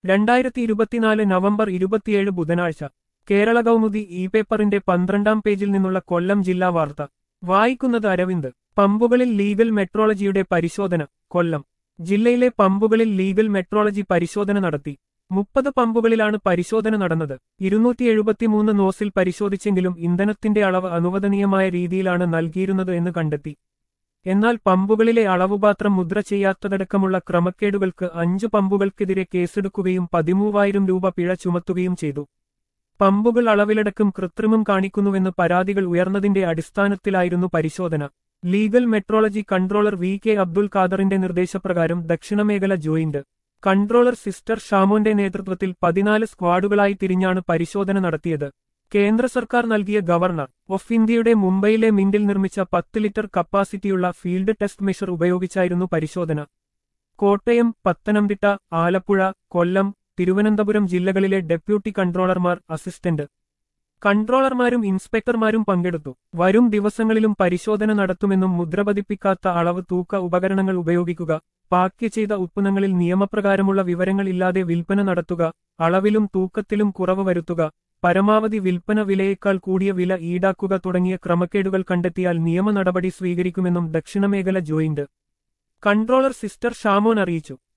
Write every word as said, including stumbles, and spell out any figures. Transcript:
രണ്ടായിരത്തി ഇരുപത്തിനാല് നവംബർ ഇരുപത്തിയേഴ് ബുധനാഴ്ച കേരള കൗമുദി ഇ പേപ്പറിന്റെ പന്ത്രണ്ടാം പേജിൽ നിന്നുള്ള കൊല്ലം ജില്ലാ വാർത്ത വായിക്കുന്നത് അരവിന്ദ്. പമ്പുകളിൽ ലീഗൽ മെട്രോളജിയുടെ പരിശോധന. കൊല്ലം ജില്ലയിലെ പമ്പുകളിൽ ലീഗൽ മെട്രോളജി പരിശോധന നടത്തി. മുപ്പത് പമ്പുകളിലാണ് പരിശോധന നടന്നത്. ഇരുന്നൂറ്റി എഴുപത്തിമൂന്ന് നോസിൽ പരിശോധിച്ചെങ്കിലും ഇന്ധനത്തിന്റെ അളവ് അനുവദനീയമായ രീതിയിലാണ് നൽകിയിരുന്നത് എന്ന് കണ്ടെത്തി. എന്നാൽ പമ്പുകളിലെ അളവുപാത്രം മുദ്ര ചെയ്യാത്തതടക്കമുള്ള ക്രമക്കേടുകൾക്ക് അഞ്ചു പമ്പുകൾക്കെതിരെ കേസെടുക്കുകയും പതിമൂവായിരം രൂപ പിഴ ചുമത്തുകയും ചെയ്തു. പമ്പുകൾ അളവിലടക്കം കൃത്രിമം കാണിക്കുന്നുവെന്ന് പരാതികൾ ഉയർന്നതിന്റെ അടിസ്ഥാനത്തിലായിരുന്നു പരിശോധന. Legal metrology controller V K Abdul ഖാദറിന്റെ നിർദ്ദേശപ്രകാരം ദക്ഷിണമേഖല ജോയിന്റ് കൺട്രോളർ സിസ്റ്റർ ഷാമോന്റെ നേതൃത്വത്തിൽ പതിനാല് സ്ക്വാഡുകളായി തിരിഞ്ഞാണ് പരിശോധന നടത്തിയത്. കേന്ദ്ര സർക്കാർ നൽകിയ ഗവർണർ ഓഫ് ഇന്ത്യയുടെ മുംബൈയിലെ മിന്റിൽ നിർമ്മിച്ച പത്ത് ലിറ്റർ കപ്പാസിറ്റിയുള്ള ഫീൽഡ് ടെസ്റ്റ് മെഷർ ഉപയോഗിച്ചായിരുന്നു പരിശോധന. കോട്ടയം, പത്തനംതിട്ട, ആലപ്പുഴ, കൊല്ലം, തിരുവനന്തപുരം ജില്ലകളിലെ ഡെപ്യൂട്ടി കൺട്രോളർമാർ, അസിസ്റ്റന്റ് കൺട്രോളർമാരും ഇൻസ്പെക്ടർമാരും പങ്കെടുത്തു. വരും ദിവസങ്ങളിലും പരിശോധന നടത്തുമെന്നും മുദ്രപതിപ്പിക്കാത്ത അളവ് തൂക്ക ഉപകരണങ്ങൾ ഉപയോഗിക്കുക, പാക്ക് ചെയ്ത ഉത്പന്നങ്ങളിൽ നിയമപ്രകാരമുള്ള വിവരങ്ങൾ ഇല്ലാതെ വിൽപ്പന നടത്തുക, അളവിലും തൂക്കത്തിലും കുറവ് വരുത്തുക, പരമാവധി വിൽപ്പന വിലയേക്കാൾ കൂടിയ വില ഈടാക്കുക തുടങ്ങിയ ക്രമക്കേടുകൾ കണ്ടെത്തിയാൽ നിയമ നടപടി സ്വീകരിക്കുമെന്നും ദക്ഷിണമേഖല ജോയിന്റ് കൺട്രോളർ സിസ്റ്റർ ഷാമോൻ അറിയിച്ചു.